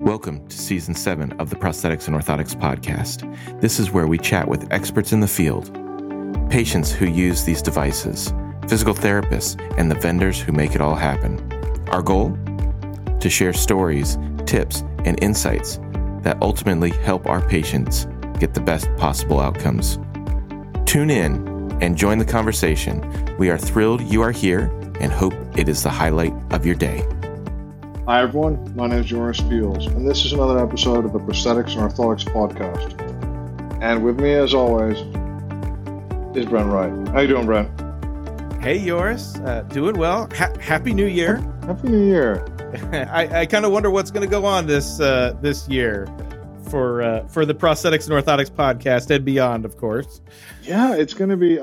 Welcome to Season 7 of the Prosthetics and Orthotics Podcast. This is where we chat with experts in the field, patients who use these devices, physical therapists, and the vendors who make it all happen. Our goal? To share stories, tips, and insights that ultimately help our patients get the best possible outcomes. Tune in and join the conversation. We are thrilled you are here and hope it is the highlight of your day. Hi everyone, my name is Joris Fields, and this is another episode of the Prosthetics and Orthotics Podcast. And with me, as always, is Brent Wright. How you doing, Brent? Hey, Joris. Doing well. Happy New Year. Happy New Year. I kind of wonder what's going to go on this year for the Prosthetics and Orthotics Podcast and beyond, of course. Yeah, it's going to be.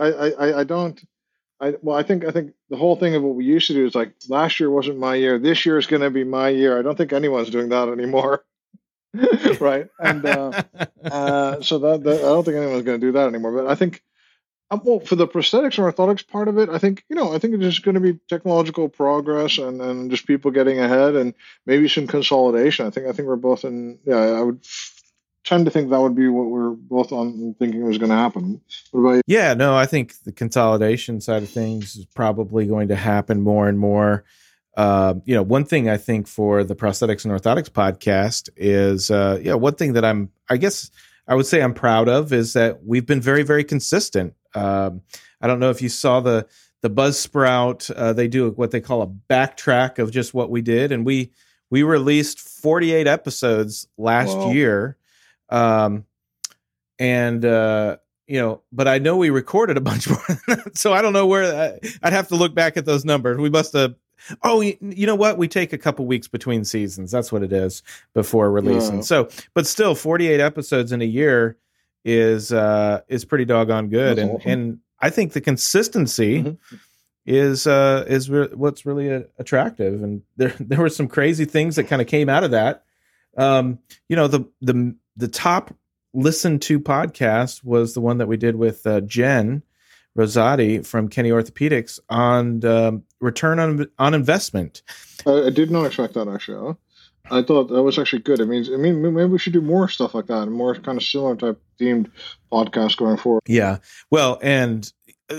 I think the whole thing of what we used to do is like last year wasn't my year. This year is going to be my year. I don't think anyone's doing that anymore, right? And so that I don't think anyone's going to do that anymore. But I think, well, for the prosthetics and orthotics part of it, I think it's just going to be technological progress and just people getting ahead and maybe some consolidation. I think we're both in. Yeah, I would tend to think that would be what we're both on thinking was going to happen. What about you? Yeah, no, I think the consolidation side of things is probably going to happen more and more. One thing I think for the Prosthetics and Orthotics Podcast is, one thing that I would say I'm proud of is that we've been very, very consistent. I don't know if you saw the Buzzsprout, they do what they call a backtrack of just what we did. And we released 48 episodes last year. But I know we recorded a bunch more than that, so I don't know where I'd have to look back at those numbers. We must have. Oh, you know what? We take a couple weeks between seasons. That's what it is before releasing. Yeah. So, but still, 48 episodes in a year is pretty doggone good, and I think the consistency is what's really attractive. And there were some crazy things that kind of came out of that. The top listened to podcast was the one that we did with Jen Rosati from Kenny Orthopedics on return on investment. I did not expect that, actually. I thought that was actually good. I mean, maybe we should do more stuff like that and more kind of similar type themed podcasts going forward. Yeah. Well, and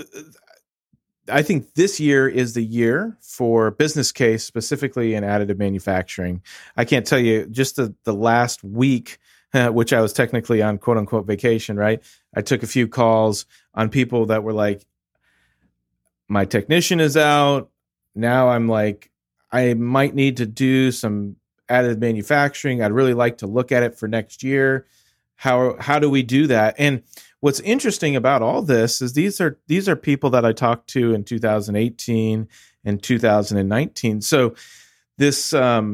I think this year is the year for business case, specifically in additive manufacturing. I can't tell you, just the last week, which I was technically on quote unquote vacation, right? I took a few calls on people that were like, my technician is out. Now I'm like, I might need to do some additive manufacturing. I'd really like to look at it for next year. How do we do that? And what's interesting about all this is these are people that I talked to in 2018 and 2019. So this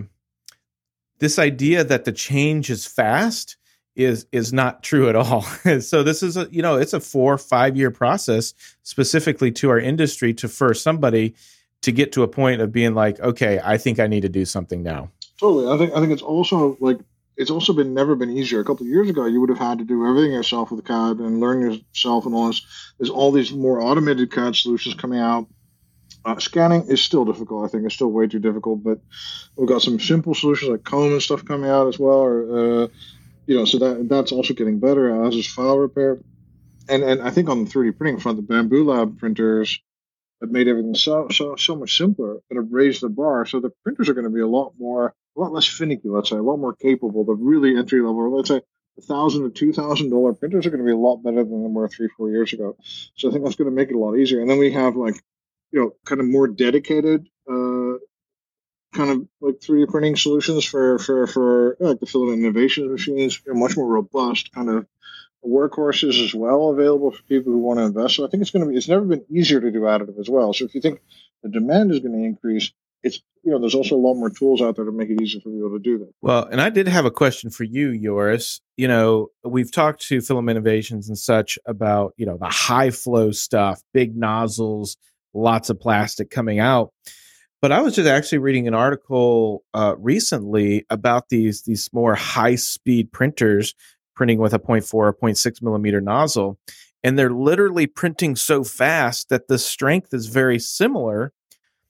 idea that the change is fast is not true at all. So this is it's a 4 or 5 year process specifically to our industry for somebody to get to a point of being like, okay, I think I need to do something now. Totally. I think it's also like, it's also never been easier. A couple of years ago, you would have had to do everything yourself with CAD and learn yourself and all this. There's all these more automated CAD solutions coming out. Scanning is still difficult. I think it's still way too difficult, but we've got some simple solutions like comb and stuff coming out as well. So that's also getting better, as is file repair. And I think on the 3D printing front, the Bamboo Lab printers have made everything so much simpler and have raised the bar. So the printers are going to be a lot less finicky, let's say, a lot more capable. The really entry level, let's say, $1,000 to $2,000 printers are going to be a lot better than they were 3-4 years ago. So I think that's going to make it a lot easier. And then we have kind of more dedicated kind of like 3D printing solutions for like the filament innovation machines, much more robust kind of workhorses as well available for people who want to invest. So I think it's never been easier to do additive as well. So if you think the demand is going to increase, it's there's also a lot more tools out there to make it easier for people to do that. Well, and I did have a question for you, Joris. We've talked to Filament Innovations and such about the high flow stuff, big nozzles, lots of plastic coming out. But I was just actually reading an article recently about these more high speed printers printing with a 0.4 or 0.6 millimeter nozzle. And they're literally printing so fast that the strength is very similar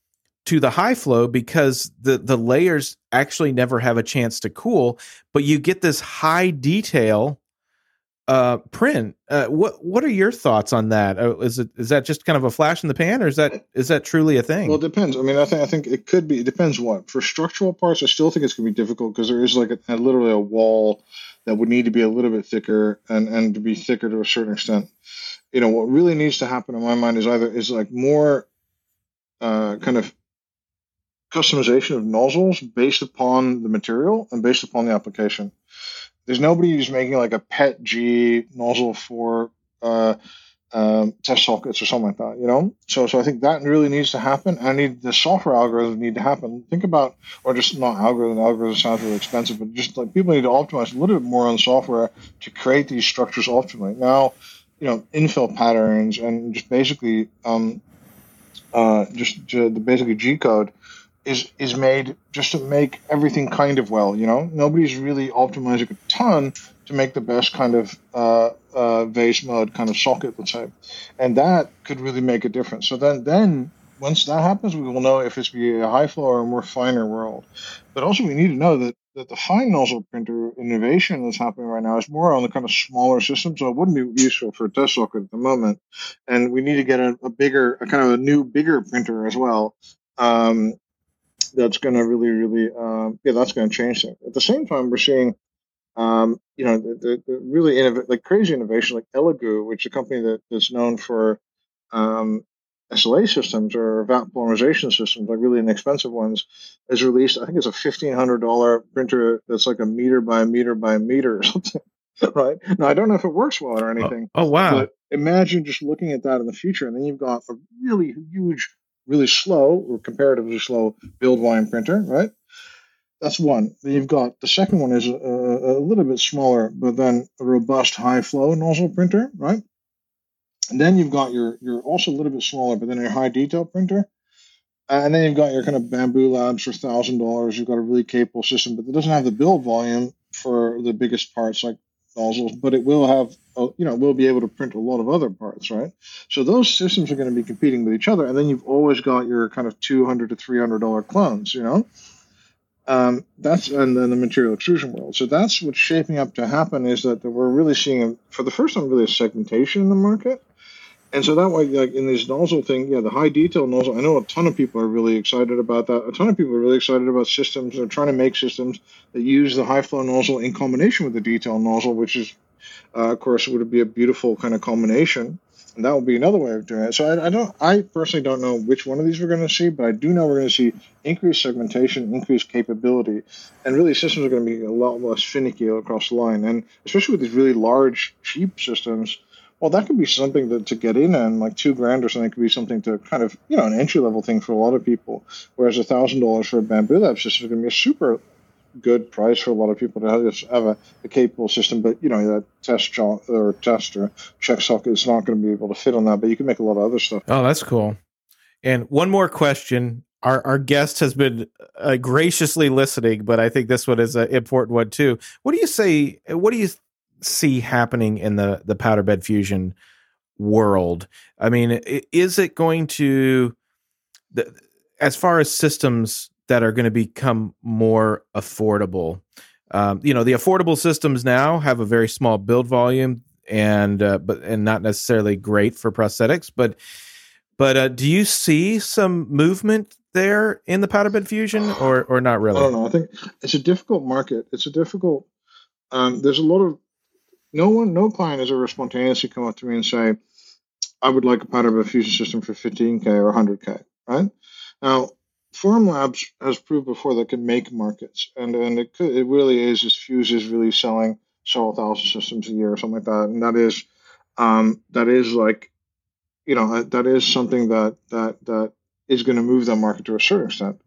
to the high flow because the layers actually never have a chance to cool, but you get this high detail print. What are your thoughts on that? Is that just kind of a flash in the pan, or is that truly a thing? Well, it depends. I mean, I think it could be. It depends what. For structural parts, I still think it's going to be difficult because there is like literally a wall that would need to be a little bit thicker and to be thicker to a certain extent. What really needs to happen in my mind is like more kind of customization of nozzles based upon the material and based upon the application. There's nobody who's making like a PET G nozzle for test sockets or something like that, So I think that really needs to happen. The software algorithms need to happen. Think about, or just not algorithm. Algorithm sounds really expensive, but just like people need to optimize a little bit more on software to create these structures optimally. Now, infill patterns and just basically the basically G code is made just to make everything kind of well. Nobody's really optimizing a ton to make the best kind of vase mode kind of socket, let's say, and that could really make a difference. So then once that happens, we will know if it's be a high flow or a more finer world. But also we need to know that the fine nozzle printer innovation that's happening right now is more on the kind of smaller system, so it wouldn't be useful for a test socket at the moment. And we need to get a new, bigger printer as well. That's going to really, that's going to change things. At the same time, we're seeing, the really crazy innovation like Elegoo, which is a company that's known for SLA systems or vat polymerization systems, like really inexpensive ones, has released, I think it's a $1,500 printer that's like a meter by a meter by a meter or something, right? Now, I don't know if it works well or anything. Oh, wow. But imagine just looking at that in the future, and then you've got a really huge, really slow or comparatively slow build volume printer, right? That's one. Then you've got the second one is a little bit smaller, but then a robust high flow nozzle printer, right? And then you've got your also a little bit smaller, but then your high detail printer. And then you've got your kind of Bamboo Labs for $1,000. You've got a really capable system, but it doesn't have the build volume for the biggest parts like nozzles, but it will have, will be able to print a lot of other parts, right? So those systems are going to be competing with each other. And then you've always got your kind of $200 to $300 clones, That's and then the material extrusion world. So that's what's shaping up to happen is that we're really seeing, for the first time, really a segmentation in the market. And so that way, like in this nozzle thing, the high detail nozzle, I know a ton of people are really excited about that. A ton of people are really excited about systems. They're trying to make systems that use the high flow nozzle in combination with the detail nozzle, which is, of course, would be a beautiful kind of combination. And that would be another way of doing it. So I personally don't know which one of these we're going to see, but I do know we're going to see increased segmentation, increased capability, and really systems are going to be a lot less finicky across the line. And especially with these really large, cheap systems, well, that could be something to get in, and like $2,000 or something could be something to kind of, an entry level thing for a lot of people. Whereas $1,000 for a Bamboo Lab system is going to be a super good price for a lot of people to have a capable system. But that test or check socket is not going to be able to fit on that. But you can make a lot of other stuff. Oh, that's cool. And one more question. Our guest has been graciously listening, but I think this one is an important one too. What do you see happening in the powder bed fusion world? I mean, is it going to, as far as systems that are going to become more affordable, the affordable systems now have a very small build volume and not necessarily great for prosthetics, but do you see some movement there in the powder bed fusion or not really? I don't know. I think it's a difficult market. It's a difficult, there's a lot of, no client has ever spontaneously come up to me and say, I would like a powder bed fusion system for $15K or $100K, right? Now, Formlabs has proved before that it can make markets, and it really is just Fuse is really selling several thousand systems a year or something like that, and that is like, that is something that is going to move that market to a certain extent.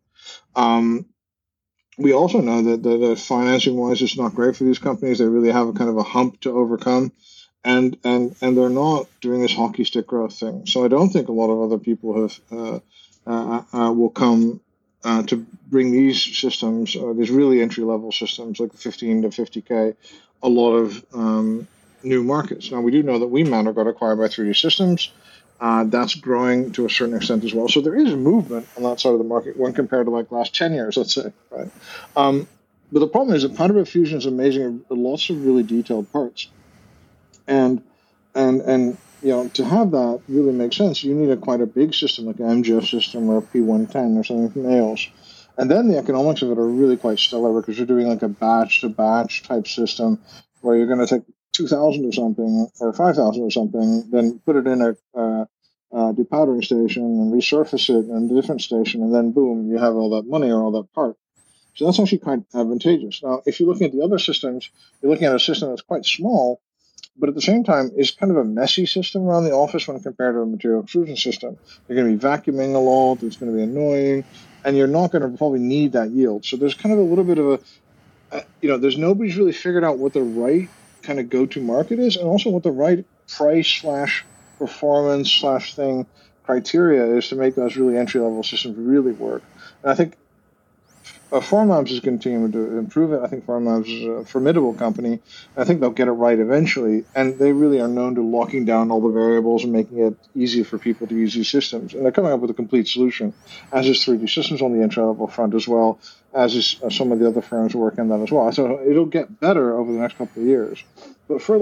We also know that financing wise, it's not great for these companies. They really have a kind of a hump to overcome, and they're not doing this hockey stick growth thing. So I don't think a lot of other people will come to bring these systems, these really entry level systems like 15 to 50K, a lot of new markets. Now we do know that WeMount got acquired by 3D Systems, That's growing to a certain extent as well. So there is movement on that side of the market when compared to like last 10 years, let's say, right? But the problem is that powder bed fusion is amazing. Lots of really detailed parts, and to have that really makes sense. You need quite a big system like an MGF system or a P110 or something from Nails. And then the economics of it are really quite stellar because you're doing like a batch to batch type system where you're going to take 2,000 or something or 5,000 or something, then put it in a depowdering station and resurface it in a different station, and then boom, you have all that money or all that part. So that's actually quite advantageous. Now, if you're looking at the other systems, you're looking at a system that's quite small, but at the same time is kind of a messy system around the office when compared to a material extrusion system. You're going to be vacuuming a lot, it's going to be annoying, and you're not going to probably need that yield. So there's kind of a little bit of there's nobody's really figured out what the right kind of go-to market is, and also what the right price / performance / thing criteria is to make those really entry-level systems really work. And I think Formlabs is continuing to improve it. I think Formlabs is a formidable company. I think they'll get it right eventually. And they really are known to locking down all the variables and making it easy for people to use these systems. And they're coming up with a complete solution, as is 3D Systems on the entry-level front as well, as is some of the other firms working on that as well. So it'll get better over the next couple of years. But for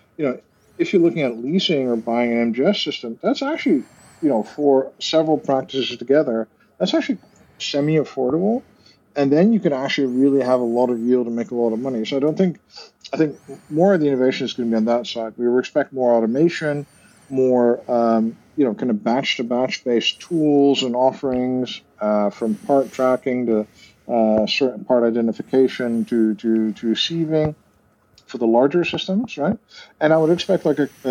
if you're looking at leasing or buying an MGS system, that's actually, for several practices together, that's actually semi-affordable. And then you can actually really have a lot of yield and make a lot of money. So I think more of the innovation is going to be on that side. We expect more automation, more, kind of batch to batch based tools and offerings, from part tracking to certain part identification to sieving for the larger systems, right? And I would expect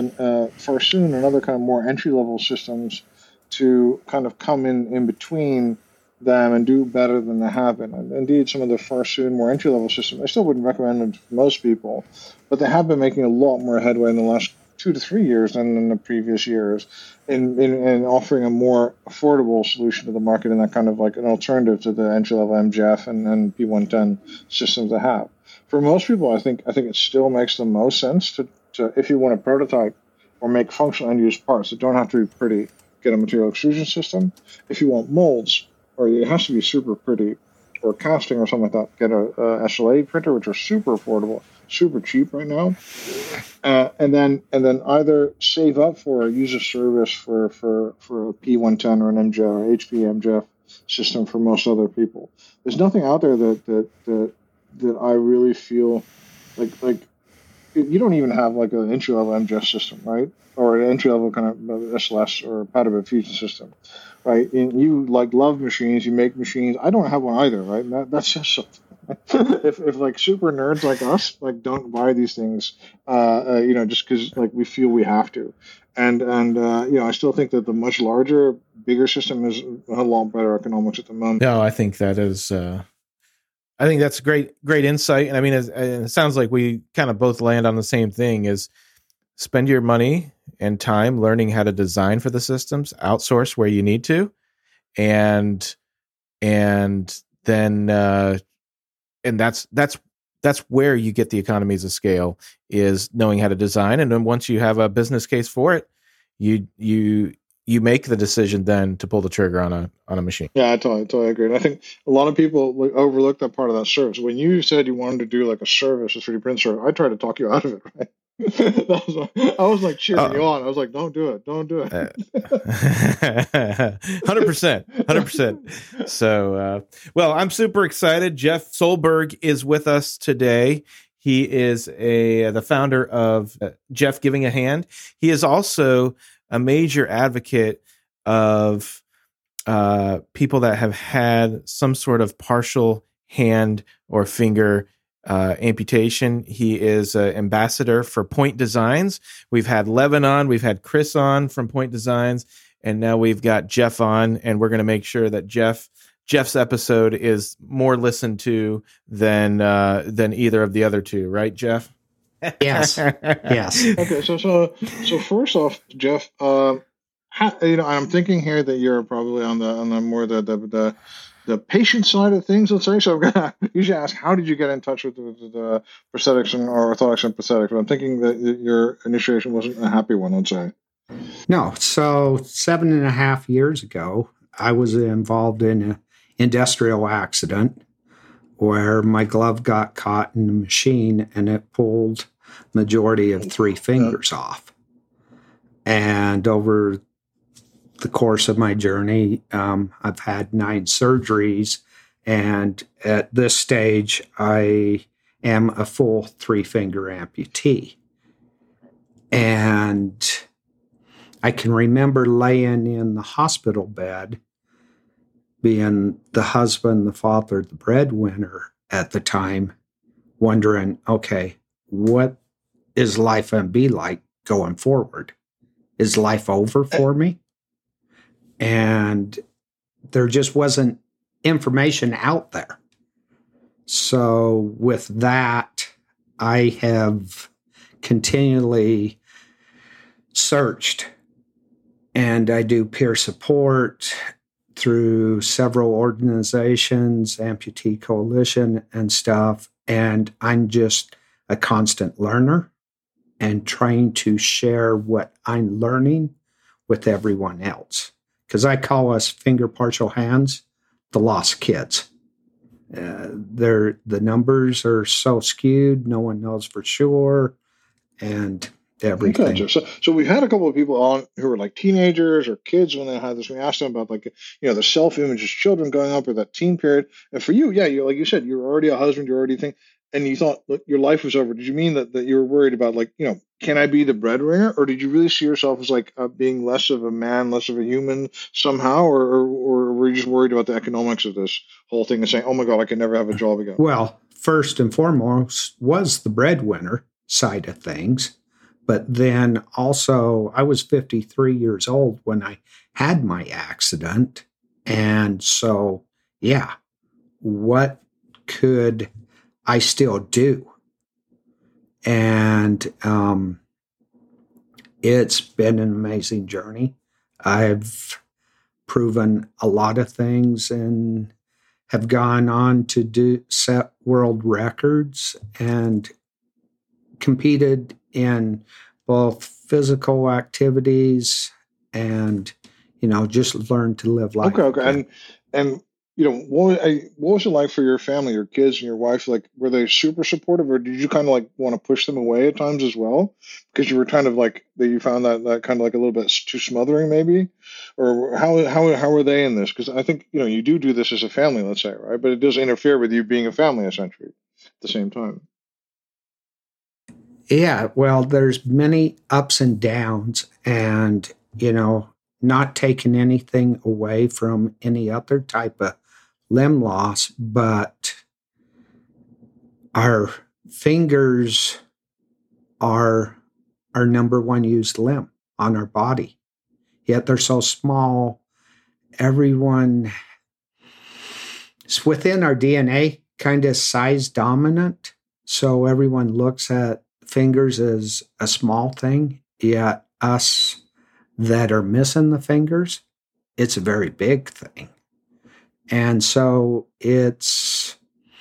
for soon another kind of more entry level systems to kind of come in between them and do better than they have been. And indeed, some of the soon more entry level systems, I still wouldn't recommend them to most people, but they have been making a lot more headway in the last 2 to 3 years than in the previous years in offering a more affordable solution to the market and that kind of like an alternative to the entry level MGF and P110 systems they have. For most people, I think it still makes the most sense to if you want to prototype or make functional end use parts that don't have to be pretty, get a material extrusion system. If you want molds, or it has to be super pretty, or casting or something like that, get a SLA printer, which are super affordable, super cheap right now, and then either save up for a user service for a P110 or an MGF or HP MGF system for most other people. There's nothing out there that I really feel like you don't even have like an entry level MGF system, right? Or an entry level kind of SLS or powder bed fusion system. Right, and you love machines, you make machines. I don't have one either, right? And that's just something. if like super nerds like us don't buy these things, just because we feel we have to, and I still think that the much larger, bigger system is a lot better economics at the moment. No, I think that is. I think that's great insight, and I mean, it sounds like we kind of both land on the same thing: is spend your money and time learning how to design for the systems, outsource where you need to, and then that's where you get the economies of scale, is knowing how to design. And then once you have a business case for it, you make the decision then to pull the trigger on a machine. Yeah, I totally agree. And I think a lot of people overlook that part of that service. When you said you wanted to do like a service, a 3D print service, I tried to talk you out of it, right? I was like cheering you on. I was like, don't do it. 100%. So, well, I'm super excited. Jeff Solberg is with us today. He is the founder of Jeff Giving a Hand. He is also a major advocate of people that have had some sort of partial hand or finger amputation. He is an ambassador for Point Designs. We've had Levin on, we've had Chris on from Point Designs, and now we've got Jeff on, and we're going to make sure that Jeff's episode is more listened to than either of the other two, right, Jeff? Yes. Okay, so first off, Jeff, I'm thinking here that you're probably on the more the patient side of things, let's say. So I'm gonna usually ask, how did you get in touch with the prosthetics or orthotics and prosthetics? But I'm thinking that your initiation wasn't a happy one, let's say. No. So 7.5 years ago, I was involved in an industrial accident where my glove got caught in the machine and it pulled majority of 3 fingers off. And over the course of my journey, I've had 9 surgeries. And at this stage, I am a full 3-finger amputee. And I can remember laying in the hospital bed, being the husband, the father, the breadwinner at the time, wondering, okay, what is life going to be like going forward? Is life over for me? And there just wasn't information out there. So with that, I have continually searched, and I do peer support through several organizations, Amputee Coalition and stuff. And I'm just a constant learner and trying to share what I'm learning with everyone else. Because I call us finger partial hands the lost kids. The numbers are so skewed, no one knows for sure, and everything. Okay. So we've had a couple of people on who were like teenagers or kids when they had this. We asked them about, like, the self-image as children growing up, or that teen period. And for you, you're, like you said, you're already a husband, you're already thinking, and you thought, look, your life was over. Did you mean that you were worried about, like, can I be the breadwinner, or did you really see yourself as like being less of a man, less of a human somehow, or were you just worried about the economics of this whole thing and saying, oh my God, I can never have a job again? Well, first and foremost was the breadwinner side of things. But then also, I was 53 years old when I had my accident. And so, yeah, what could I still do? And it's been an amazing journey. I've proven a lot of things and have gone on to set world records and competed in both physical activities and, just learned to live life. Okay. And what was it like for your family, your kids and your wife? Like, were they super supportive, or did you kind of like want to push them away at times as well? Because you were kind of like, that you found that kind of like a little bit too smothering maybe? Or how were they in this? Because I think, you do this as a family, let's say, right? But it does interfere with you being a family essentially at the same time. Yeah, well, there's many ups and downs, and, not taking anything away from any other type of limb loss, but our fingers are our number one used limb on our body. Yet they're so small. Everyone, it's within our DNA, kind of size dominant. So everyone looks at fingers as a small thing, yet us that are missing the fingers, it's a very big thing. And so it's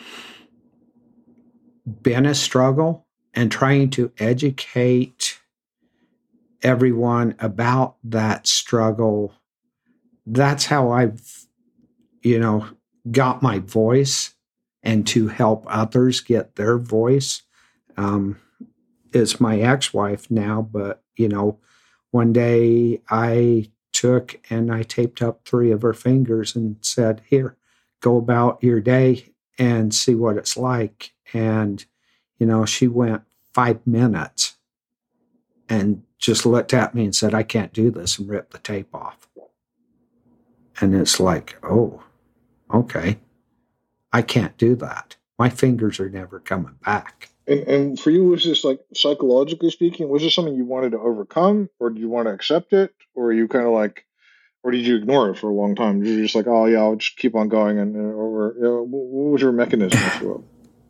been a struggle, and trying to educate everyone about that struggle. That's how I've, got my voice, and to help others get their voice. Is my ex-wife now, but, one day I took and I taped up 3 of her fingers and said, here, go about your day and see what it's like. And, she went 5 minutes and just looked at me and said, I can't do this, and ripped the tape off. And it's like, oh, okay, I can't do that. My fingers are never coming back. And for you, was this, like, psychologically speaking, was this something you wanted to overcome, or do you want to accept it, or are you kind of like, or did you ignore it for a long time? You're just like, oh yeah, I'll just keep on going, and what was your mechanism? If you will?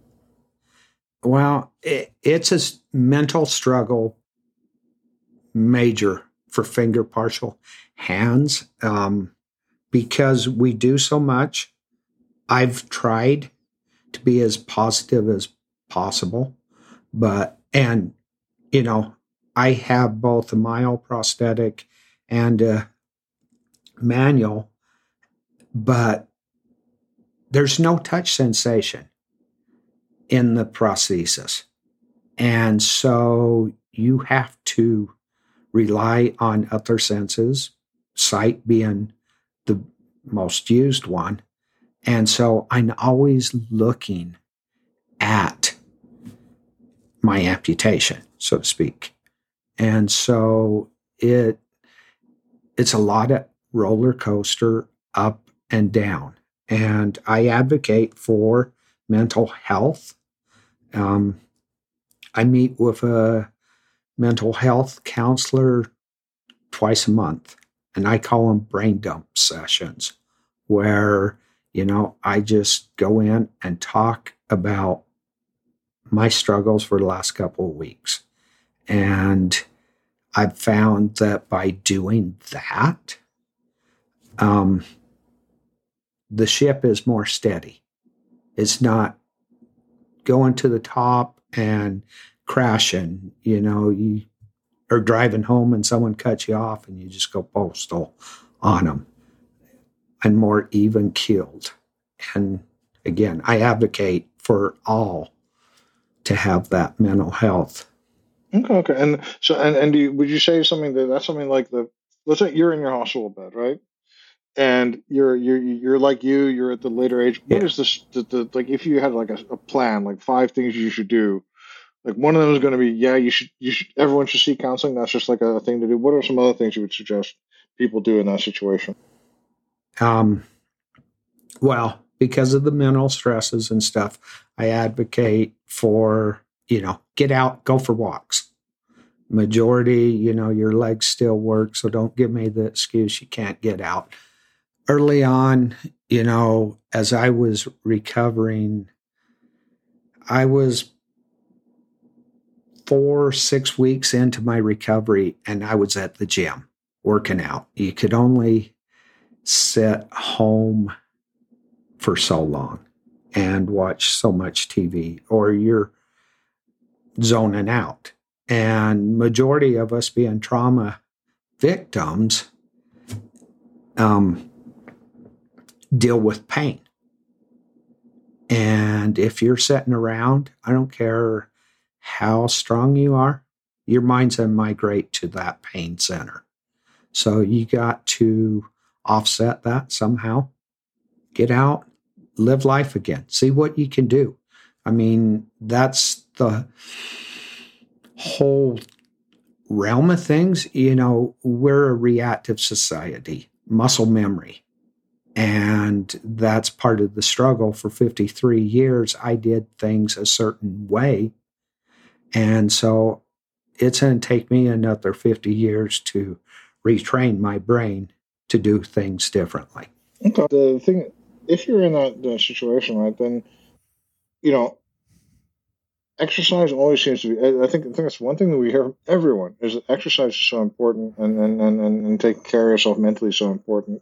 Well, it's a mental struggle, major, for finger partial hands, because we do so much. I've tried to be as positive as possible, but I have both a myoprosthetic and a manual, but there's no touch sensation in the prosthesis. And so you have to rely on other senses, sight being the most used one. And so I'm always looking at my amputation, so to speak. And so it's a lot of roller coaster up and down. And I advocate for mental health. I meet with a mental health counselor twice a month, and I call them brain dump sessions, where, I just go in and talk about my struggles for the last couple of weeks. And I've found that by doing that, the ship is more steady. It's not going to the top and crashing. You are driving home and someone cuts you off and you just go postal on them. And more even keeled. And again, I advocate for all to have that mental health. Okay. And so, would you say that's something like let's say you're in your hospital bed, right? And you're like you're at the later age. What is this? Like, if you had like a plan, like 5 things you should do, like one of them is going to be, you should everyone should seek counseling. That's just like a thing to do. What are some other things you would suggest people do in that situation? Well, because of the mental stresses and stuff, I advocate for, get out, go for walks. Majority, your legs still work, so don't give me the excuse you can't get out. Early on, as I was recovering, I was 4-6 weeks into my recovery, and I was at the gym working out. You could only sit home for so long and watch so much TV, or you're zoning out. And majority of us being trauma victims deal with pain. And if you're sitting around, I don't care how strong you are, your mind's going to migrate to that pain center. So you got to offset that somehow. Get out, live life again, see what you can do. I mean, that's the whole realm of things. We're a reactive society, muscle memory. And that's part of the struggle. For 53 years, I did things a certain way. And so it's going to take me another 50 years to retrain my brain to do things differently. Okay. The thing, if you're in that situation, right, then, exercise always seems to be, I think that's one thing that we hear from everyone, is that exercise is so important, and taking care of yourself mentally is so important.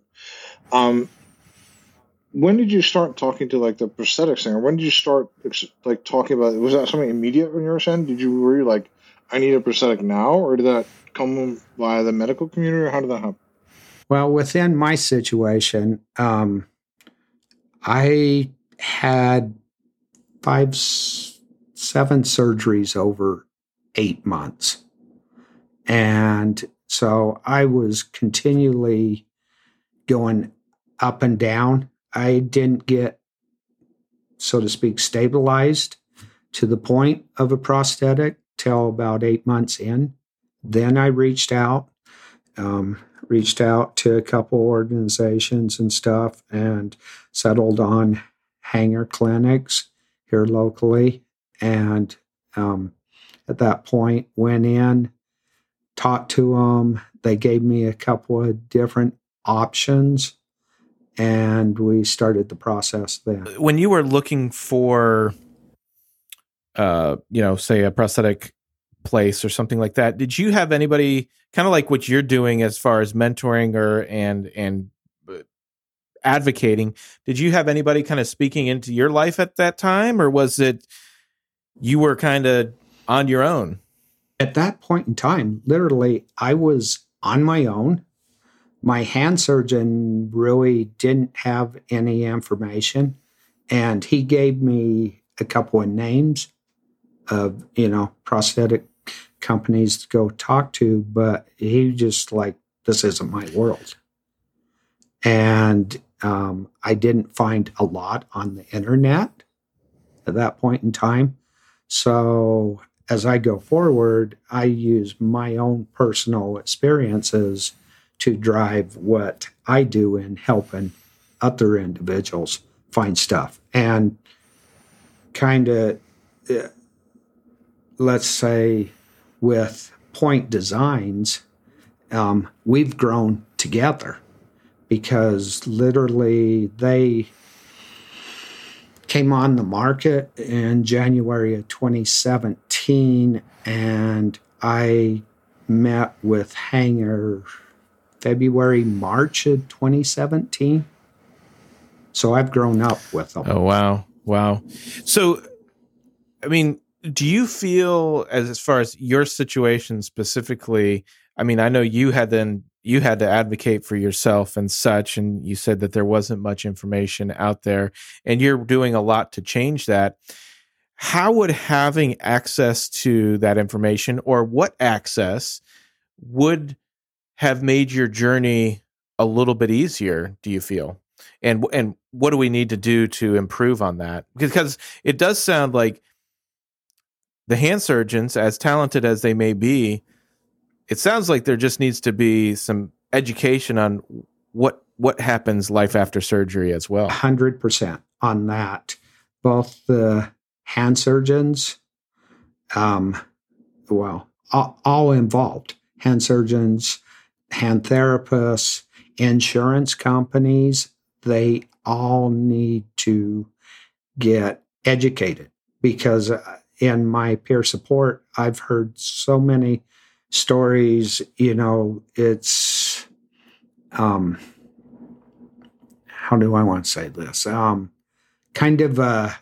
When did you start talking to like the prosthetics thing, or when did you start like talking about it? Was that something immediate on your end? Were you like, I need a prosthetic now, or did that come via the medical community, or how did that happen? Well, within my situation, I had 5-7 surgeries over 8 months. And so I was continually going up and down. I didn't get, so to speak, stabilized to the point of a prosthetic till about 8 months in. Then I reached out to a couple organizations and stuff, and settled on Hanger Clinics here locally. And at that point, went in, talked to them. They gave me a couple of different options, and we started the process then. When you were looking for, say a prosthetic place or something like that, did you have anybody kind of like what you're doing as far as mentoring and advocating? Did you have anybody kind of speaking into your life at that time, or was it you were kind of on your own? at that point in time, literally, I was on my own. My hand surgeon really didn't have any information, and he gave me a couple of names of, prosthetic companies to go talk to, but he just like, this isn't my world. And I didn't find a lot on the internet at that point in time. So as I go forward, I use my own personal experiences to drive what I do in helping other individuals find stuff. And kind of, let's say, with Point Designs, we've grown together because literally they came on the market in January of 2017, and I met with Hanger February, March of 2017. So I've grown up with them. Oh, wow. So, I mean, do you feel, as far as your situation specifically, I mean, I know you had to advocate for yourself and such, and you said that there wasn't much information out there, and you're doing a lot to change that. How would having access to that information, or what access would have made your journey a little bit easier, do you feel? And what do we need to do to improve on that? Because it does sound like the hand surgeons, as talented as they may be, it sounds like there just needs to be some education on what happens life after surgery as well. 100% on that. Both the hand surgeons, all involved, hand surgeons, hand therapists, insurance companies, they all need to get educated, because in my peer support, I've heard so many stories, it's, how do I want to say this? Kind of a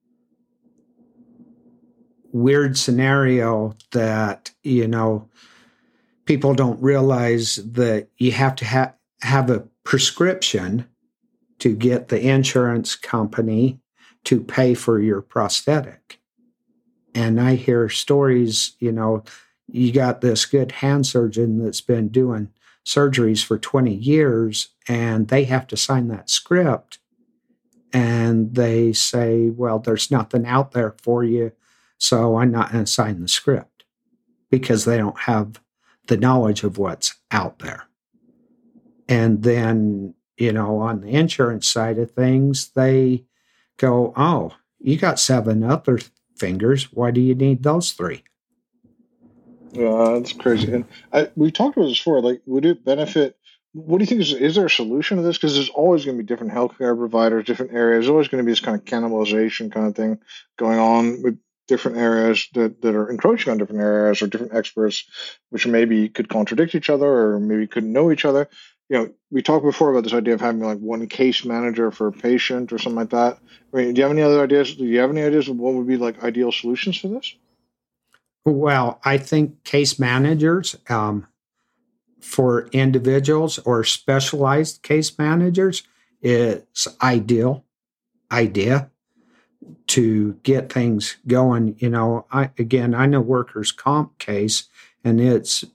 weird scenario that, people don't realize that you have to have a prescription to get the insurance company to pay for your prosthetic. And I hear stories, you got this good hand surgeon that's been doing surgeries for 20 years, and they have to sign that script. And they say, well, there's nothing out there for you, so I'm not going to sign the script, because they don't have the knowledge of what's out there. And then, on the insurance side of things, they go, oh, you got 7 other fingers. Why do you need those 3? Yeah, that's crazy. And we talked about this before. Like, would it benefit? What do you think is there a solution to this? Because there's always going to be different healthcare providers, different areas. There's always going to be this kind of cannibalization kind of thing going on with different areas that are encroaching on different areas, or different experts, which maybe could contradict each other or maybe couldn't know each other. We talked before about this idea of having like one case manager for a patient or something like that. I mean, do you have any other ideas? Do you have any ideas of what would be like ideal solutions for this? Well, I think case managers for individuals, or specialized case managers, is ideal idea to get things going. I know workers' comp case, and it's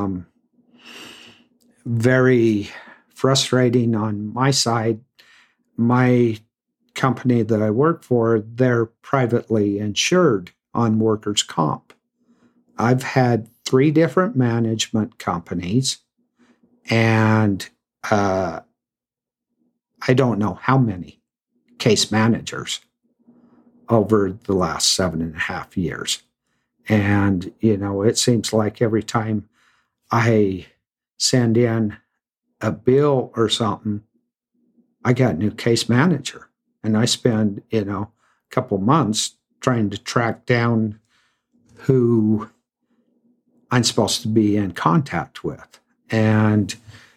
very frustrating on my side. My company that I work for, they're privately insured on workers' comp. I've had 3 different management companies, and I don't know how many case managers over the last 7.5 years. And, it seems like every time I send in a bill or something, I got a new case manager. And I spend, a couple months trying to track down who I'm supposed to be in contact with. And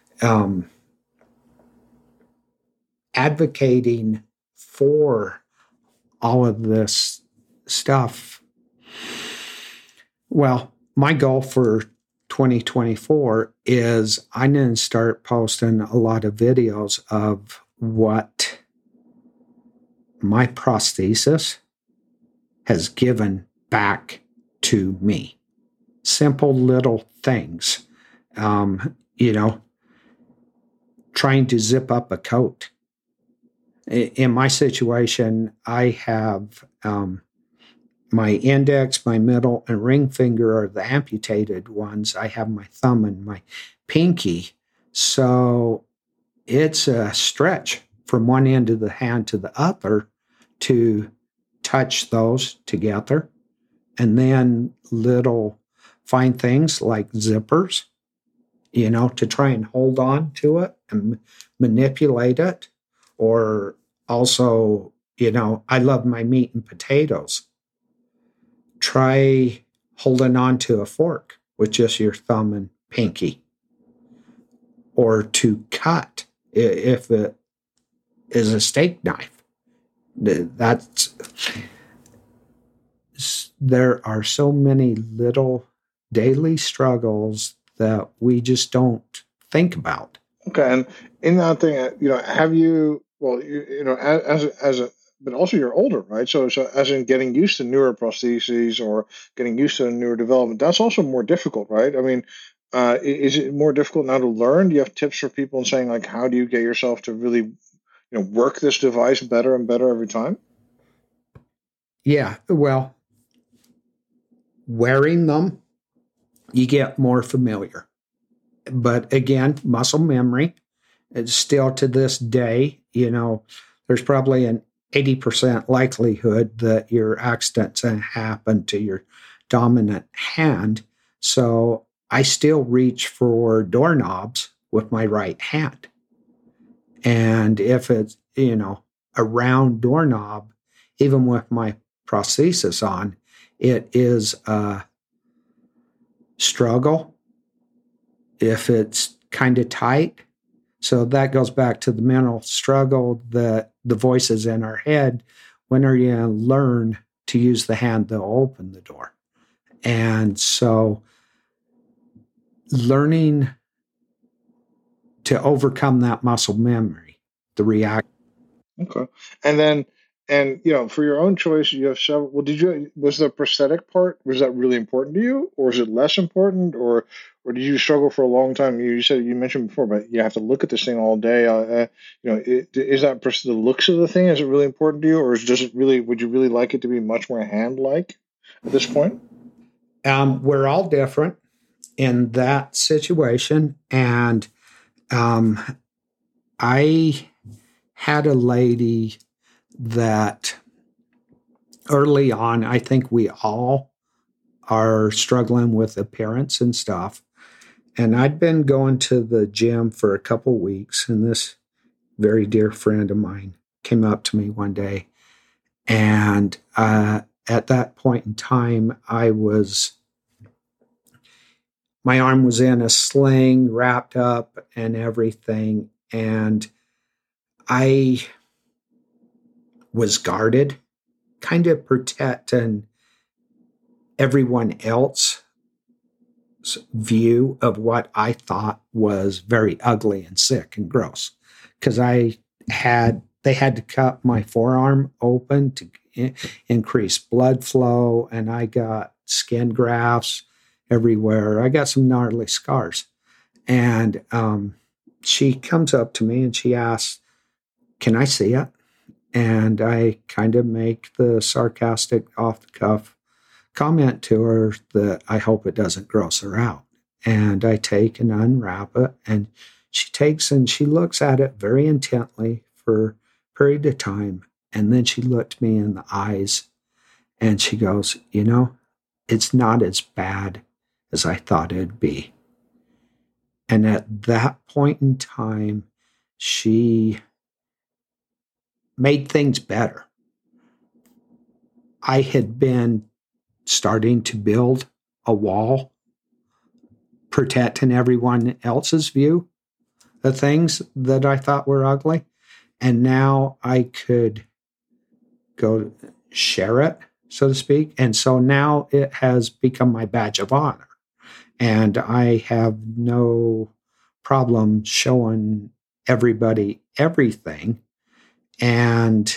advocating for all of this stuff, well, my goal for 2024 is I'm going to start posting a lot of videos of what my prosthesis has given back to me. Simple little things. Trying to zip up a coat. In my situation, I have my index, my middle, and ring finger are the amputated ones. I have my thumb and my pinky. So it's a stretch from one end of the hand to the other to touch those together. And then little fine things like zippers, to try and hold on to it and manipulate it. Or also, I love my meat and potatoes. Try holding on to a fork with just your thumb and pinky. Or to cut if it is a steak knife. There are so many little daily struggles that we just don't think about. Okay, and in that thing, have you? Well, but also you're older, right? So as in getting used to newer prostheses or getting used to newer development, that's also more difficult, right? I mean, is it more difficult now to learn? Do you have tips for people in saying, like, how do you get yourself to really, work this device better and better every time? Yeah, well, wearing them, you get more familiar. But again, muscle memory, it's still to this day, there's probably an 80% likelihood that your accident's going to happen to your dominant hand. So I still reach for doorknobs with my right hand. And if it's, a round doorknob, even with my prosthesis on, it is a struggle if it's kind of tight. So that goes back to the mental struggle, the voices in our head. When are you going to learn to use the hand that will open the door? And so learning to overcome that muscle memory, the react. Okay. And then, for your own choice, you have several. Well, was the prosthetic part, was that really important to you, or is it less important, or did you struggle for a long time? You mentioned before, but you have to look at this thing all day. Is that the looks of the thing? Is it really important to you, or would you really like it to be much more hand-like at this point? We're all different in that situation, and I had a lady that early on, I think we all are struggling with appearance and stuff. And I'd been going to the gym for a couple weeks, and this very dear friend of mine came up to me one day. And at that point in time, my arm was in a sling, wrapped up and everything. And I was guarded, kind of protecting everyone else's view of what I thought was very ugly and sick and gross. Because they had to cut my forearm open to increase blood flow, and I got skin grafts everywhere. I got some gnarly scars. And she comes up to me and she asks, "Can I see it?" And I kind of make the sarcastic off-the-cuff comment to her that I hope it doesn't gross her out. And I take and unwrap it, and she takes and she looks at it very intently for a period of time. And then she looked me in the eyes and she goes, "It's not as bad as I thought it'd be." And at that point in time, she made things better. I had been starting to build a wall, protecting everyone else's view of things that I thought were ugly. And now I could go share it so to speak. And so now it has become my badge of honor. And I have no problem showing everybody everything. And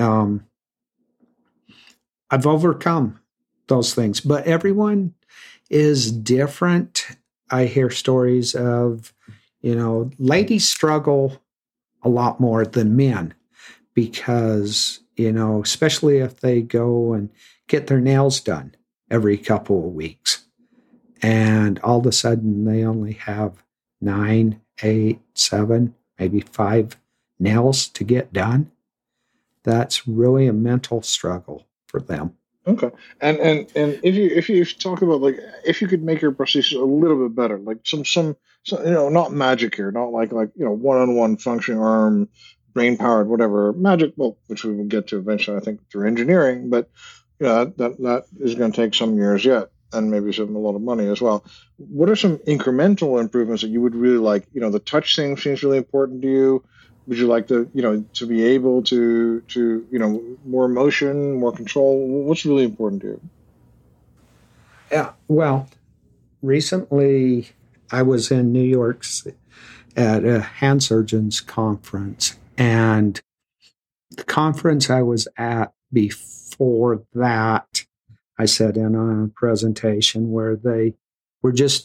I've overcome those things. But everyone is different. I hear stories of, ladies struggle a lot more than men because, especially if they go and get their nails done every couple of weeks. And all of a sudden they only have 9, 8, 7, maybe 5 nails to get done. That's really a mental struggle for them. Okay, and if you talk about like if you could make your prosthesis a little bit better, like some not magic here, not like one-on-one functioning arm, brain powered, whatever magic, well, which we will get to eventually, I think, through engineering, but that is going to take some years yet, and maybe a lot of money as well. What are some incremental improvements that you would really like? The touch thing seems really important to you. Would you like to be able to more motion, more control? What's really important to you? Yeah, well, recently I was in New York at a hand surgeons conference, and the conference I was at before that, I sat in on a presentation where they were just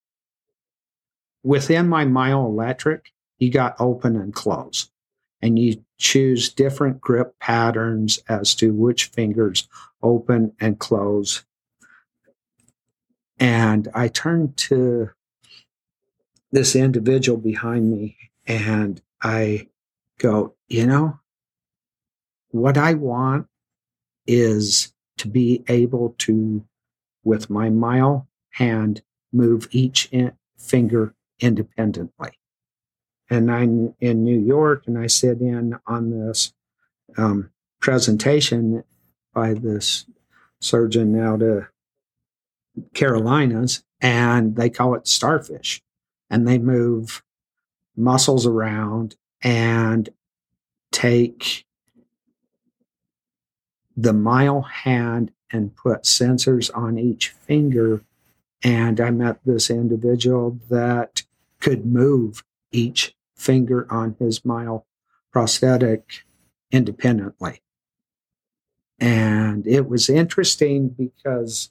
within my myoelectric. You got open and close, and you choose different grip patterns as to which fingers open and close. And I turned to this individual behind me and I go, what I want is to be able to, with my myo hand, move each finger independently. And I'm in New York, and I sit in on this presentation by this surgeon out of Carolinas, and they call it starfish. And they move muscles around and take the myo hand and put sensors on each finger. And I met this individual that could move each finger on his myoprosthetic independently. And it was interesting because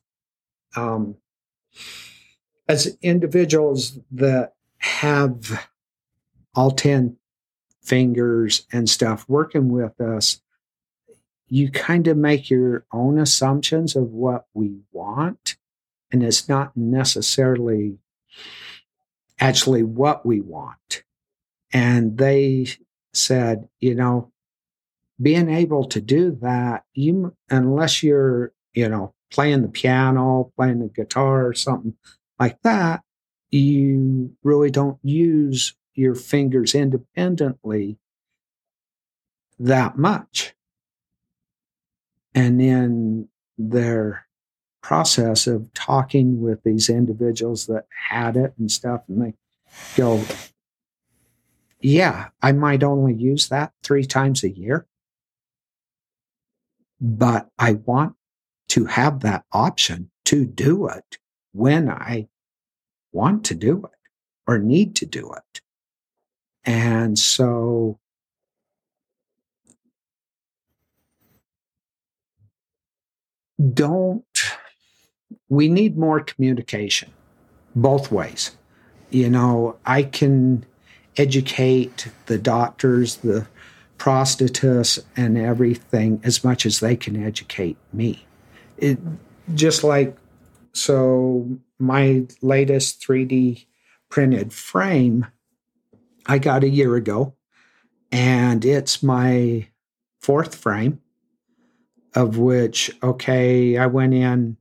as individuals that have all 10 fingers and stuff working with us, you kind of make your own assumptions of what we want. And it's not necessarily actually what we want. And they said, being able to do that, unless you're, playing the piano, playing the guitar or something like that, you really don't use your fingers independently that much. And in their process of talking with these individuals that had it and stuff, and they go, yeah, I might only use that 3 times a year, but I want to have that option to do it when I want to do it or need to do it. And so we need more communication both ways. I can educate the doctors, the prosthetists, and everything as much as they can educate me. So my latest 3D printed frame I got a year ago, and it's my 4th frame, of which, I went in,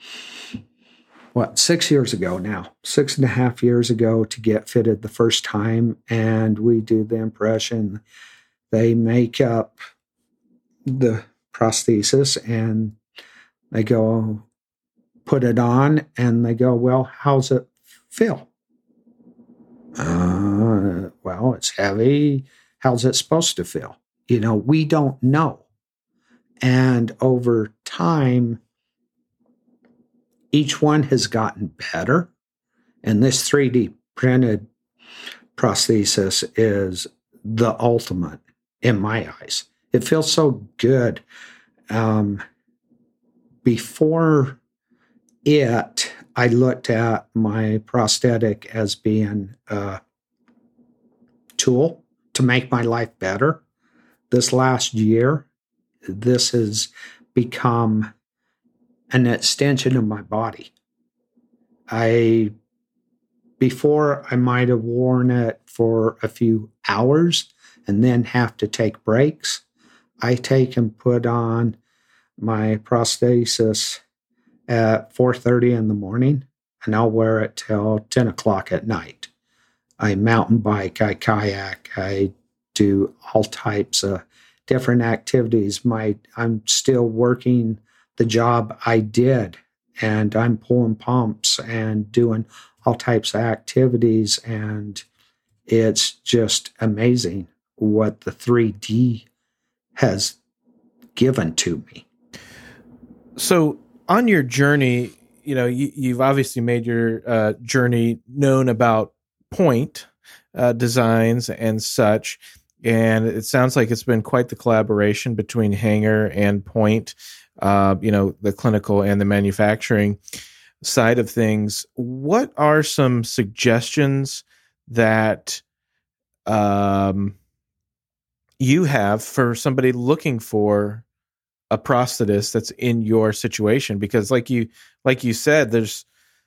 6 years ago now, 6.5 years ago to get fitted the first time, and we do the impression. They make up the prosthesis, and they go, put it on, and they go, well, how's it feel? Well, it's heavy. How's it supposed to feel? We don't know. And over time, each one has gotten better. And this 3D printed prosthesis is the ultimate in my eyes. It feels so good. Before it, I looked at my prosthetic as being a tool to make my life better. This last year, this has become an extension of my body. Before I might have worn it for a few hours and then have to take breaks. I take and put on my prosthesis at 4:30 in the morning, and I'll wear it till 10 o'clock at night. I mountain bike, I kayak, I do all types of different activities. I'm still working the job I did, and I'm pulling pumps and doing all types of activities, and it's just amazing what the 3D has given to me. So on your journey, you've obviously made your journey known about Point designs and such, and it sounds like it's been quite the collaboration between Hanger and Point, the clinical and the manufacturing side of things. What are some suggestions that you have for somebody looking for a prosthetist that's in your situation? Because like you said, it's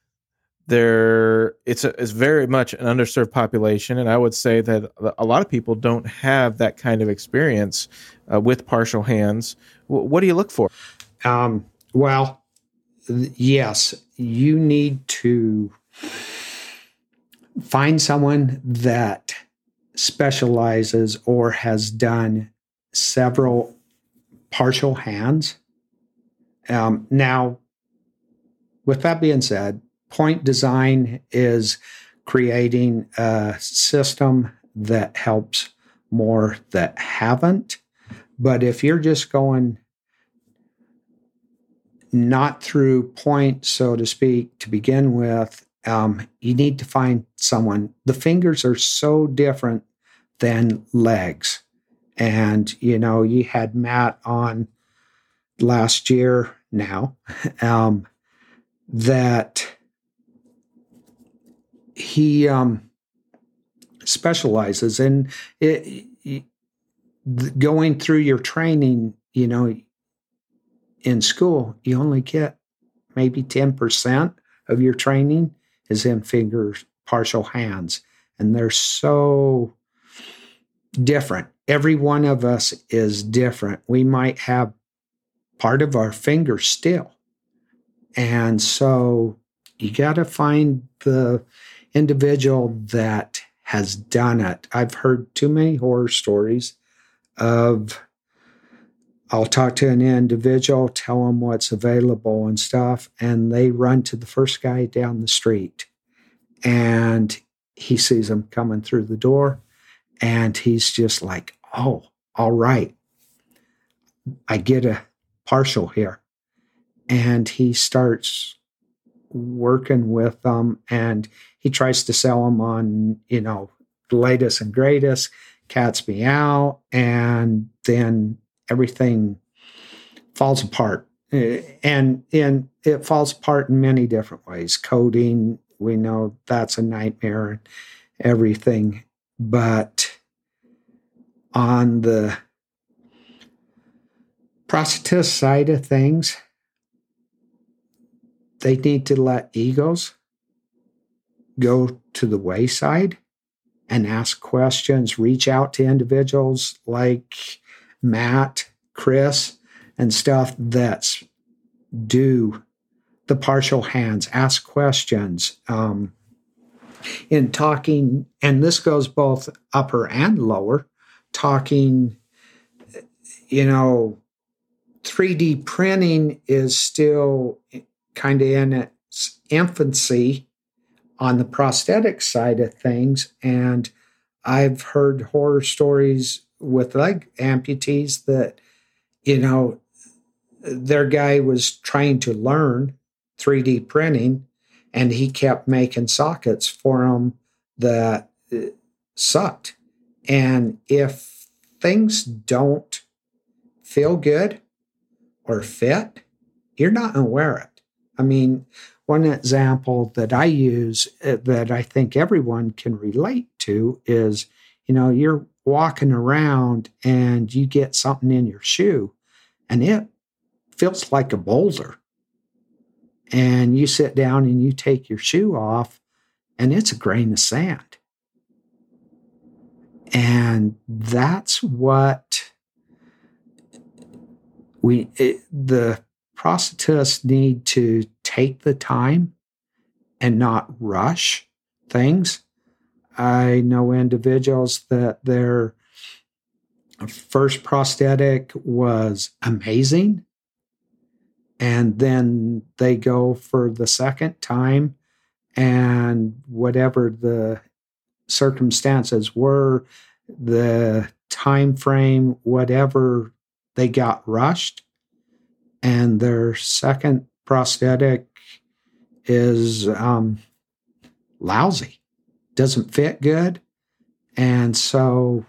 very much an underserved population, and I would say that a lot of people don't have that kind of experience with partial hands. What do you look for? Well, yes, you need to find someone that specializes or has done several partial hands. Now, with that being said, Point Design is creating a system that helps more that haven't. But if you're just going not through Point, so to speak, to begin with, you need to find someone. The fingers are so different than legs. And, you had Matt on last year now, that he specializes in going through your training, in school, you only get maybe 10% of your training is in fingers, partial hands. And they're so different. Every one of us is different. We might have part of our finger still. And so you got to find the individual that has done it. I've heard too many horror stories of, I'll talk to an individual, tell them what's available and stuff, and they run to the first guy down the street. And he sees them coming through the door, and he's just like, oh, all right, I get a partial here. And he starts working with them, and he tries to sell them on, the latest and greatest, cats me out, and then everything falls apart. And it falls apart in many different ways. Coding, we know that's a nightmare and everything. But on the prosthetist side of things, they need to let egos go to the wayside and ask questions, reach out to individuals like Matt, Chris, and stuff that do the partial hands, ask questions. In talking, and this goes both upper and lower, talking, 3D printing is still kind of in its infancy on the prosthetic side of things. And I've heard horror stories with leg amputees that, their guy was trying to learn 3D printing, and he kept making sockets for them that sucked. And if things don't feel good or fit, you're not going to wear it. I mean, one example that I use that I think everyone can relate to is, you're walking around and you get something in your shoe and it feels like a boulder. And you sit down and you take your shoe off and it's a grain of sand. And that's what the prosthetists need to take the time and not rush things. I know individuals that their first prosthetic was amazing, and then they go for the second time, and whatever the circumstances were, the time frame, whatever, they got rushed, and their second prosthetic is lousy, doesn't fit good. And so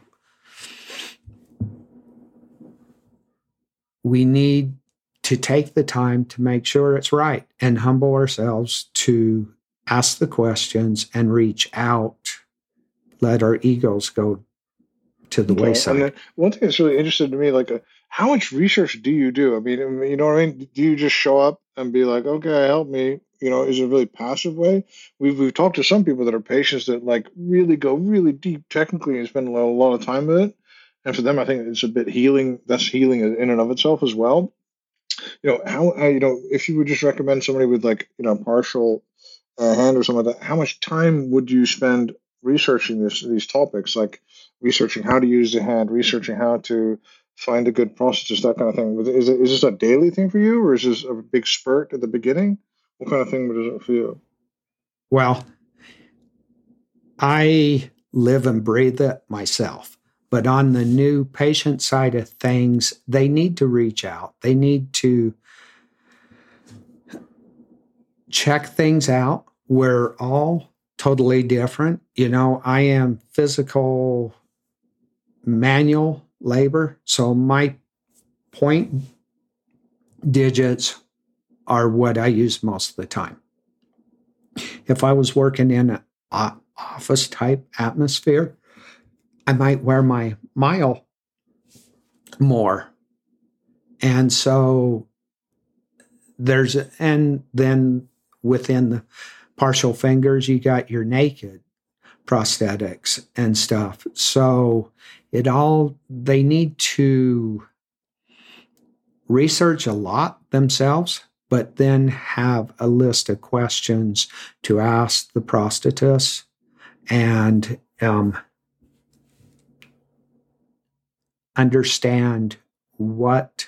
we need to take the time to make sure it's right and humble ourselves to ask the questions and reach out, let our egos go to the wayside. And then one thing that's really interesting to me, how much research do you do? I mean, you know what I mean? Do you just show up and be like, okay, help me? Is it a really passive way? We've talked to some people that are patients that really go really deep technically and spend a lot of time with it. And for them, I think it's a bit healing. That's healing in and of itself as well. How if you would just recommend somebody with partial hand or something like that, how much time would you spend researching these topics, like researching how to use the hand, researching how to find a good prosthetist, that kind of thing? Is this a daily thing for you, or is this a big spurt at the beginning? What kind of thing is it for you? Well, I live and breathe it myself. But on the new patient side of things, they need to reach out. They need to check things out. We're all totally different. I am physical manual labor, so my point digits are what I use most of the time. If I was working in an office type atmosphere, I might wear my mile more. And so and then within the partial fingers, you got your naked prosthetics and stuff. So they need to research a lot themselves, but then have a list of questions to ask the prosthetist and understand what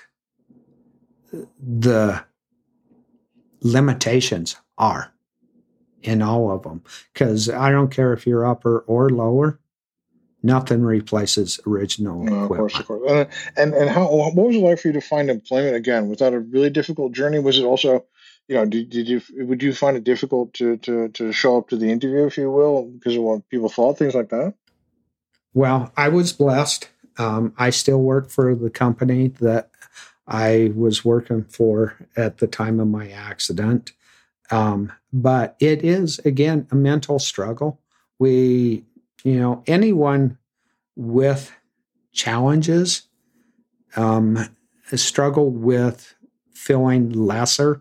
the limitations are in all of them. Because I don't care if you're upper or lower, nothing replaces original equipment. Of course. And what was it like for you to find employment again? Was that a really difficult journey? Was it also, would you find it difficult to show up to the interview, if you will, because of what people thought, things like that? Well, I was blessed. I still work for the company that I was working for at the time of my accident. But it is, again, a mental struggle. Anyone with challenges struggle with feeling lesser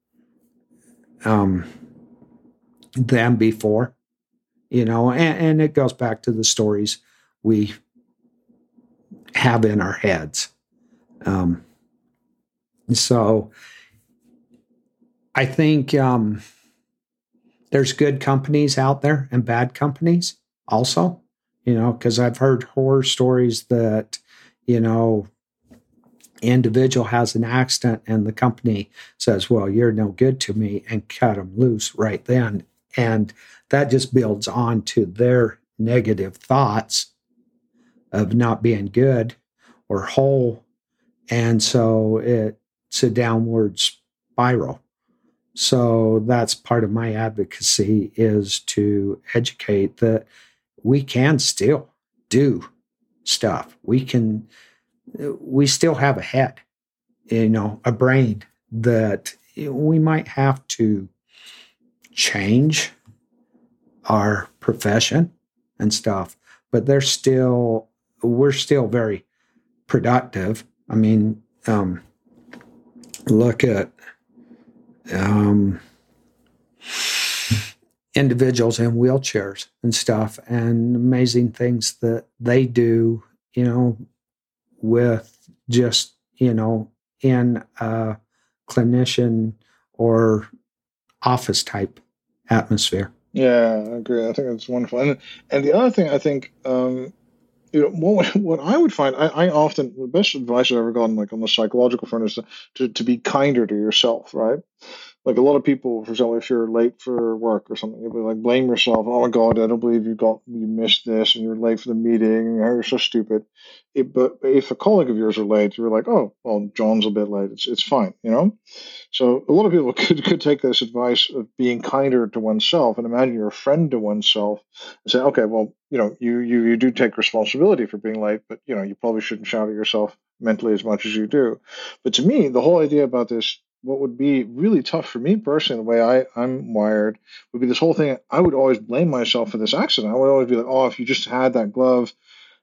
than before, and it goes back to the stories we have in our heads. So I think there's good companies out there and bad companies also, because I've heard horror stories that, individual has an accident and the company says, well, you're no good to me, and cut them loose right then. And that just builds on to their negative thoughts of not being good or whole. And so it it's a downward spiral. So that's part of my advocacy, is to educate that we can still do stuff. We still have a head, a brain, that we might have to change our profession and stuff, but we're still very productive. I mean, look at individuals in wheelchairs and stuff, and amazing things that they do, with just, in a clinician or office type atmosphere. Yeah, I agree. I think that's wonderful. And the other thing, I think, what I would find, I often, the best advice I've ever gotten, like on the psychological front, is to be kinder to yourself, right? Like a lot of people, for example, if you're late for work or something, you'll be like, blame yourself. Oh my God, I don't believe you missed this, and you're late for the meeting. You're so stupid. But if a colleague of yours are late, you're like, oh, well, John's a bit late. It's fine, So a lot of people could take this advice of being kinder to oneself and imagine you're a friend to oneself and say, okay, well, you do take responsibility for being late, but you probably shouldn't shout at yourself mentally as much as you do. But to me, the whole idea about this, what would be really tough for me personally, the way I'm wired, would be this whole thing. I would always blame myself for this accident. I would always be like, oh, if you just had that glove,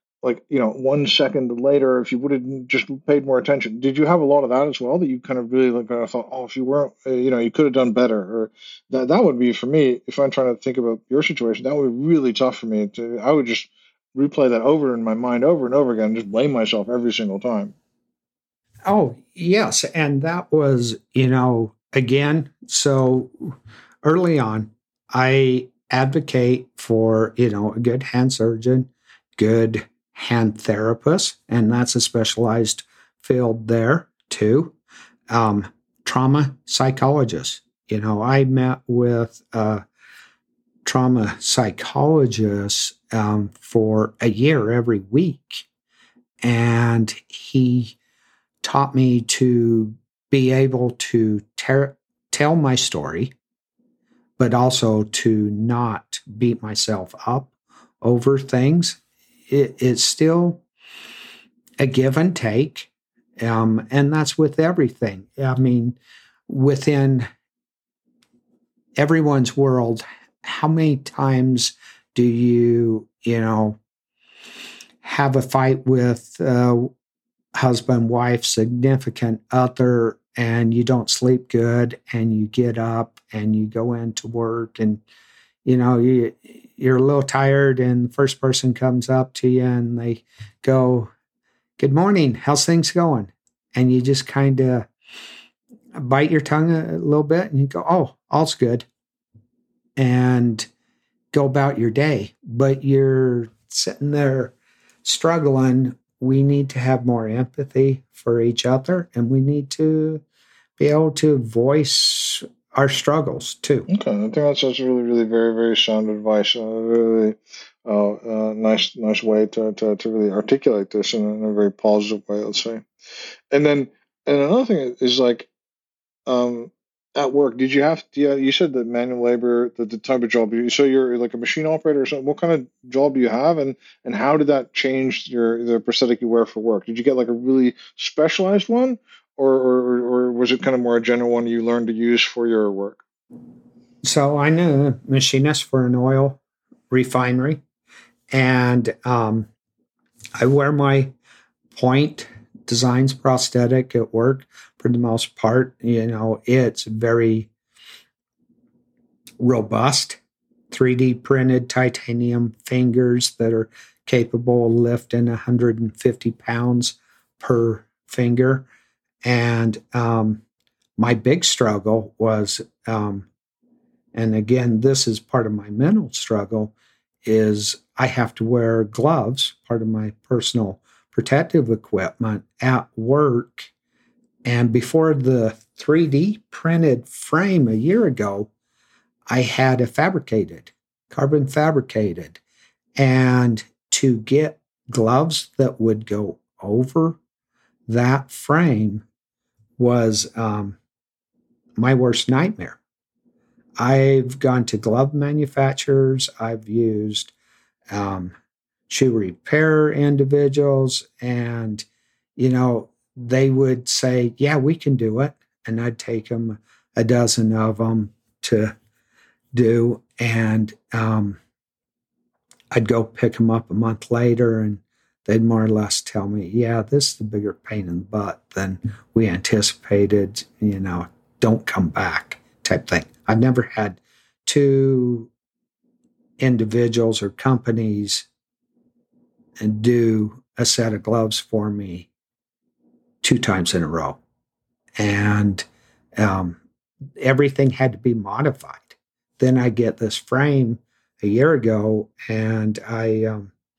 1 second later, if you would have just paid more attention. Did you have a lot of that as well, that you kind of really thought, oh, if you weren't, you could have done better? Or that would be, for me, if I'm trying to think about your situation, that would be really tough for me. I would just replay that over in my mind over and over again and just blame myself every single time. Oh, yes. And that was, again, so early on, I advocate for, a good hand surgeon, good hand therapist, and that's a specialized field there too. Trauma psychologist. I met with a trauma psychologist for a year every week, and he taught me to be able to tell my story, but also to not beat myself up over things. It's still a give and take, and that's with everything. I mean, within everyone's world, how many times do you have a fight with husband, wife, significant other, and you don't sleep good, and you get up and you go into work, and you're a little tired, and the first person comes up to you and they go, "Good morning, how's things going?" And you just kind of bite your tongue a little bit and you go, "Oh, all's good," and go about your day. But you're sitting there struggling. We need to have more empathy for each other, and we need to be able to voice our struggles too. Okay, I think that's really, really very, very sound advice. Really nice way to really articulate this in a very positive way, let's say. And another thing is at work, did you have you said that manual labor, the type of job so you're like a machine operator or something. What kind of job do you have, and how did that change the prosthetic you wear for work? Did you get like a really specialized one, or was it kind of more a general one you learned to use for your work? So I'm a machinist for an oil refinery, and I wear my Point Designs prosthetic at work for the most part. It's very robust, 3D printed titanium fingers that are capable of lifting 150 pounds per finger. And my big struggle was, and again, this is part of my mental struggle, is I have to wear gloves, part of my personal protective equipment at work. And before the 3D printed frame a year ago, I had it carbon fabricated. And to get gloves that would go over that frame was my worst nightmare. I've gone to glove manufacturers. I've used shoe repair individuals, and, they would say, yeah, we can do it. And I'd take them a dozen of them to do. And I'd go pick them up a month later, and they'd more or less tell me, yeah, this is a bigger pain in the butt than we anticipated, don't come back type thing. I've never had two individuals or companies do a set of gloves for me 2 times in a row. And everything had to be modified. Then I get this frame a year ago, and I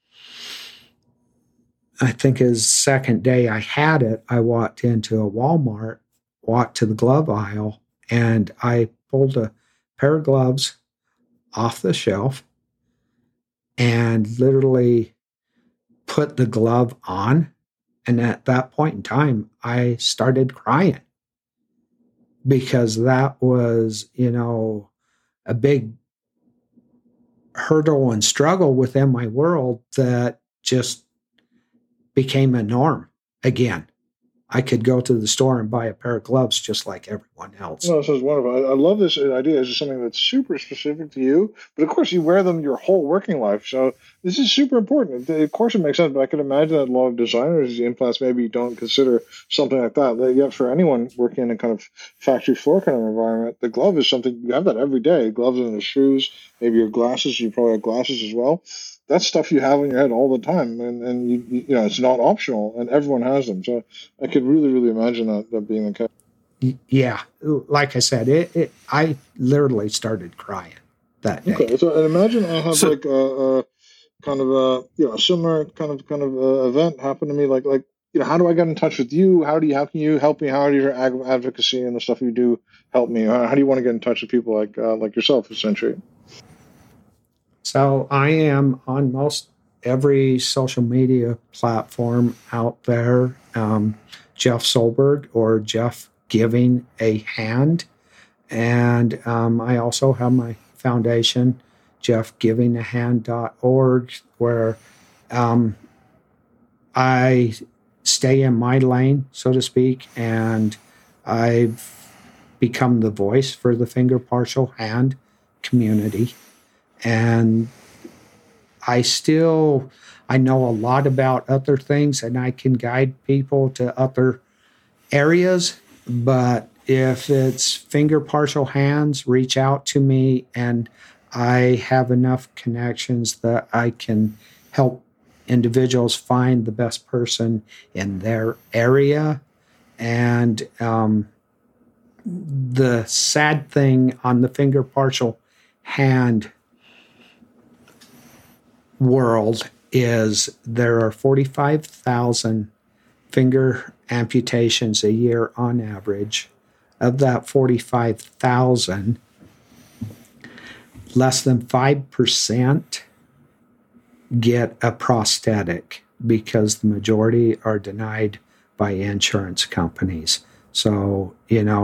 think his second day I had it, I walked into a Walmart, walked to the glove aisle, and I pulled a pair of gloves off the shelf and literally put the glove on. And at that point in time, I started crying because that was, a big hurdle and struggle within my world that just became a norm again. I could go to the store and buy a pair of gloves just like everyone else. No, this is wonderful. I love this idea. It's just something that's super specific to you. But of course, you wear them your whole working life. So this is super important. Of course, it makes sense. But I can imagine that a lot of designers, implants, maybe don't consider something like that. Yet for anyone working in a kind of factory floor kind of environment, the glove is something you have that every day. Gloves in the shoes, maybe your glasses. You probably have glasses as well. That's stuff you have in your head all the time, and you it's not optional, and everyone has them. So I could really, really imagine that being the case. Yeah, like I said, I literally started crying that day. Okay, so and imagine I have like a kind of a similar kind of event happen to me. Like how do I get in touch with you? How can you help me? How do your advocacy and the stuff you do help me? How do you want to get in touch with people like yourself, essentially? So I am on most every social media platform out there. Jeff Solberg or Jeff Giving a Hand. And I also have my foundation, jeffgivingahand.org, where I stay in my lane, so to speak, and I've become the voice for the finger partial hand community. And I know a lot about other things, and I can guide people to other areas. But if it's finger partial hands, reach out to me, and I have enough connections that I can help individuals find the best person in their area. And the sad thing on the finger partial hand world is there are 45,000 finger amputations a year on average. Of that 45,000, less than 5% get a prosthetic because the majority are denied by insurance companies. So,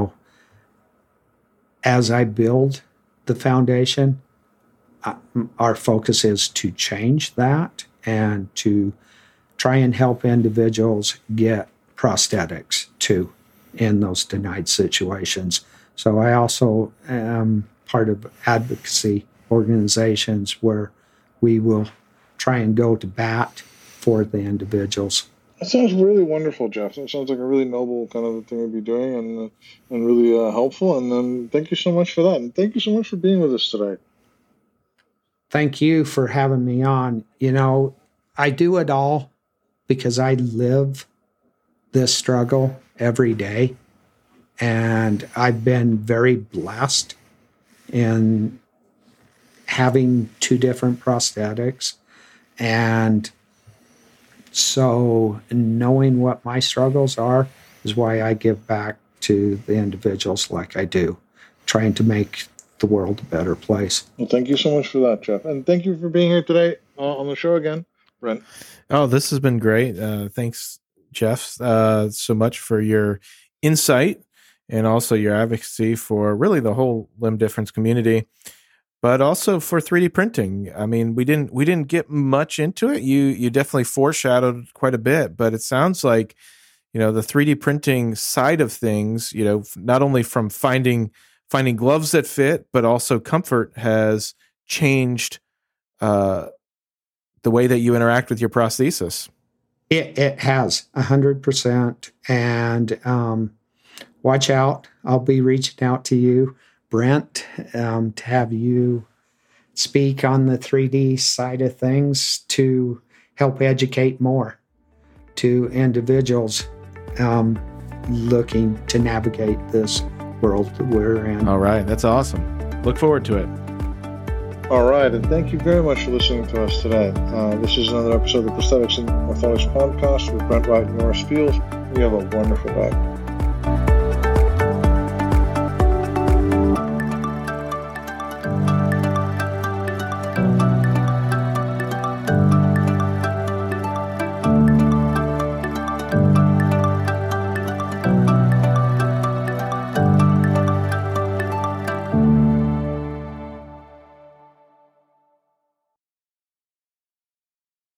as I build the foundation, our focus is to change that and to try and help individuals get prosthetics too in those denied situations. So I also am part of advocacy organizations where we will try and go to bat for the individuals. That sounds really wonderful, Jeff. That sounds like a really noble kind of thing to be doing and really helpful. And thank you so much for that. And thank you so much for being with us today. Thank you for having me on. I do it all because I live this struggle every day. And I've been very blessed in having 2 different prosthetics. And so knowing what my struggles are is why I give back to the individuals like I do, trying to make the world a better place. Well, thank you so much for that, Jeff. And thank you for being here today on the show again, Brent. Oh, this has been great. Thanks, Jeff, so much for your insight and also your advocacy for really the whole limb difference community, but also for 3D printing. I mean, we didn't get much into it. You definitely foreshadowed quite a bit, but it sounds like, the 3D printing side of things, not only from finding gloves that fit, but also comfort has changed the way that you interact with your prosthesis. It has 100%. And watch out. I'll be reaching out to you, Brent, to have you speak on the 3D side of things to help educate more to individuals looking to navigate this world that we're in. All right. That's awesome. Look forward to it. All right. And thank you very much for listening to us today. This is another episode of the Prosthetics and Orthotics Podcast with Brent Wright and Norris Fields. You have a wonderful day.